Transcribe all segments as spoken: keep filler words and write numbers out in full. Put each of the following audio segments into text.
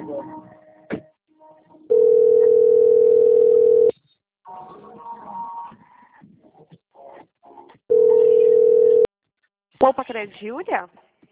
Poupa Crédito, Júlia?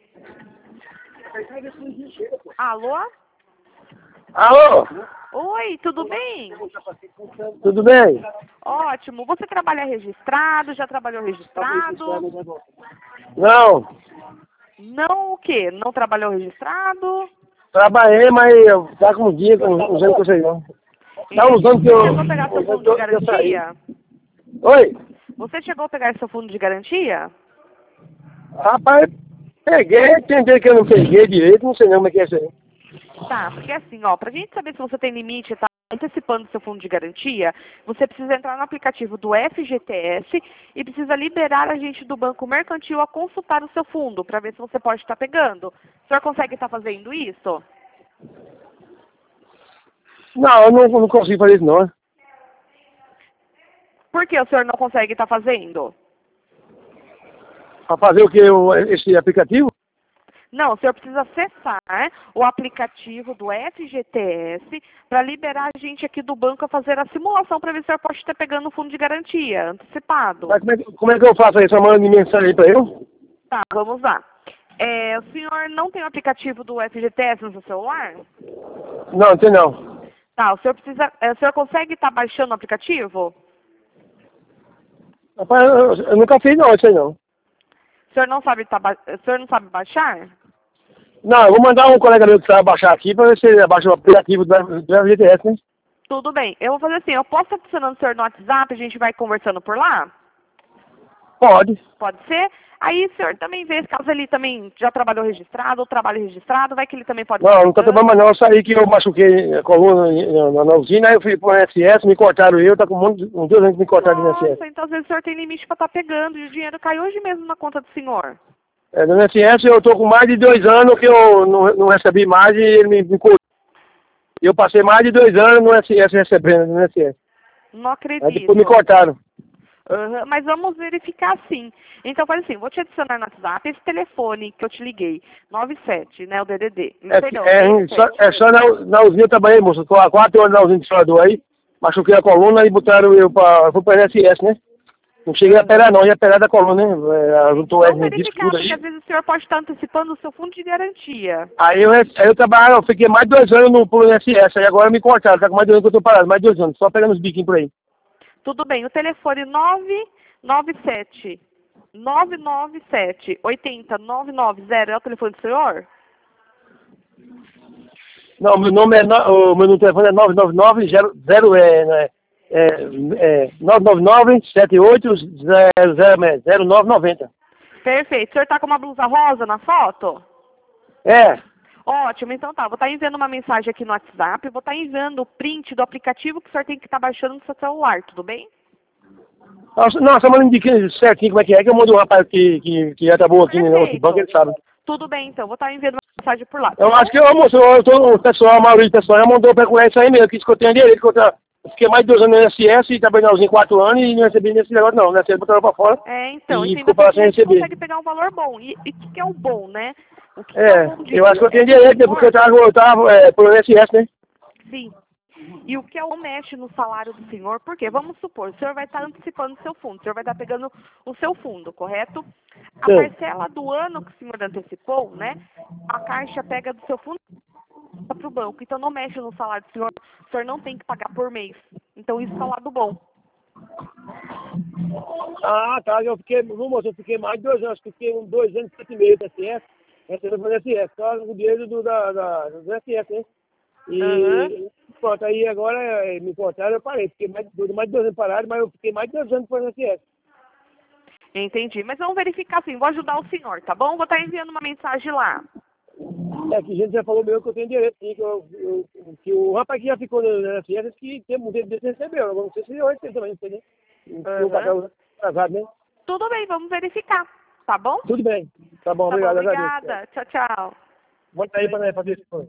Alô? Alô? Oi, tudo bem? Tudo bem? Ótimo. Você trabalha registrado? Já trabalhou registrado? Não. Não o quê? Não trabalhou registrado? Trabalhei, mas eu tá com um dia, com uns anos que eu sei não. Dá uns anos que eu... Você chegou a pegar seu fundo de garantia? Oi? Você chegou a pegar seu fundo de garantia? Rapaz, peguei, tem dia que eu não peguei direito, não sei não como é que é isso aí. Tá, porque assim, ó, pra gente saber se você tem limite e tá antecipando seu fundo de garantia, você precisa entrar no aplicativo do F G T S e precisa liberar a gente do Banco Mercantil a consultar o seu fundo, para ver se você pode estar pegando. O senhor consegue estar fazendo isso? Não, eu não, não consigo fazer isso não. Por que o senhor não consegue estar fazendo? Pra fazer o que, esse aplicativo? Não, o senhor precisa acessar o aplicativo do F G T S para liberar a gente aqui do banco a fazer a simulação para ver se o senhor pode estar pegando o fundo de garantia antecipado. Mas como é, que- como é que eu faço aí? Só manda mensagem aí pra eu? Tá, vamos lá. É, o senhor não tem o aplicativo do F G T S no seu celular? Não, não tem não. Tá, o senhor precisa. é, O senhor consegue estar baixando o aplicativo? Rapaz, eu, eu nunca fiz não, isso aí não. O senhor não sabe, tá, ba- o senhor não sabe baixar? Não, eu vou mandar um colega meu que sabe baixar aqui pra ver se ele abaixa o aplicativo do, do F G T S, né? Tudo bem. Eu vou fazer assim, eu posso estar adicionando o senhor no WhatsApp, a gente vai conversando por lá? Pode. Pode ser? Aí o senhor também vê, caso ele também já trabalhou registrado ou trabalha registrado, vai que ele também pode... Não, não tá trabalhando mais não. Eu saí que eu machuquei a coluna na, na usina, aí eu fui pro N S S, me cortaram eu, tá com um monte de, uns dois anos que me cortaram do N S S. Nossa, então às vezes o senhor tem limite para estar pegando e o dinheiro cai hoje mesmo na conta do senhor. É, no N S S eu tô com mais de dois anos que eu não, não recebi mais e ele me, me cortou. Eu passei mais de dois anos no N S S recebendo, no N S S. Não acredito. Aí depois me cortaram. Uhum, mas vamos verificar sim. Então faz assim, vou te adicionar no WhatsApp esse telefone que eu te liguei, nove sete, né, o D D D. É, Perdão, é, só, sessenta e sete. é só na, na usina eu trabalhei, moço. Tô há quatro anos na usina de solador aí, machuquei a coluna e botaram eu pra, eu fui pra N S S, né? Não cheguei a operar não, ia operar da coluna, né? É, juntou o Vamos hernia disco verificar, tudo porque aí. às vezes o senhor pode estar antecipando o seu fundo de garantia. Aí eu, aí eu trabalhava, eu fiquei mais de dois anos no pro N S S, aí agora me cortaram, tá com mais de dois anos que eu tô parado, mais de dois anos, só pegando os biquinhos por aí. Tudo bem, o telefone nove nove sete, nove nove sete, oito zero nove nove zero é o telefone do senhor? Não, meu nome é, no- o meu telefone é nove nove nove zero zero é, né, é, é, nove nove nove sete oito zero zero zero nove nove zero. Perfeito. O senhor está com uma blusa rosa na foto? É. Ótimo, então tá. Vou estar enviando uma mensagem aqui no WhatsApp, vou estar enviando o print do aplicativo que o senhor tem que estar baixando no seu celular, tudo bem? Nossa, não, só manda indicar certinho como é que é, que eu mando um rapaz que, que, que já tá bom aqui no outro banco, ele sabe. Tudo bem, então. Vou estar enviando uma mensagem por lá. Tá Eu bom? acho que, ô moço, eu tô, o pessoal, a maioria do pessoal já mandou procurar isso aí mesmo, que isso que eu tenho direito, que eu, tra... eu fiquei mais de dois anos no N S S e trabalhei na usina quatro anos e não recebi nesse negócio não, o N S S botaram pra fora É, então, e isso ficou ainda para porque sem a gente receber. consegue pegar um valor bom. E o que, que é o bom, né? O que, que é o É, bom eu acho que eu tenho É que o direito, né, senhor- porque eu tava, eu tava é, pro N S S, né? Sim. E o que é o mexe no salário do senhor? Porque, vamos supor, o senhor vai estar antecipando o seu fundo, o senhor vai estar pegando o seu fundo, correto? A Sim. parcela do ano que o senhor antecipou, né? A Caixa pega do seu fundo para o banco. Então, não mexe no salário do senhor. O senhor não tem que pagar por mês. Então, isso é o lado bom. Ah, tá, eu fiquei, viu, moço, eu fiquei mais de dois anos, fiquei uns dois anos e sete meses no S S, recebendo pro S S, só o dinheiro do, da, da, do S S, né? E Aham. pronto, aí agora eh, me cortaram, eu parei, fiquei mais, de- mais de dois anos parado, mas eu fiquei mais de dois anos pro S S. Entendi. Mas vamos verificar assim. Vou ajudar o senhor, tá bom? Vou estar enviando uma mensagem lá. É que a gente já falou mesmo que eu tenho direito, sim, que, eu, eu, que o rapaz que já ficou no N S S, que tem muito dele recebeu, eu não sei se eu recebi também, não sei, né? Aham. O patrão atrasado, né? Tudo bem, vamos verificar. Tá bom? Tudo bem, tá bom, Tá bom, obrigado, agradeço. obrigada. Tchau, tchau. Bota aí pra nós fazer isso.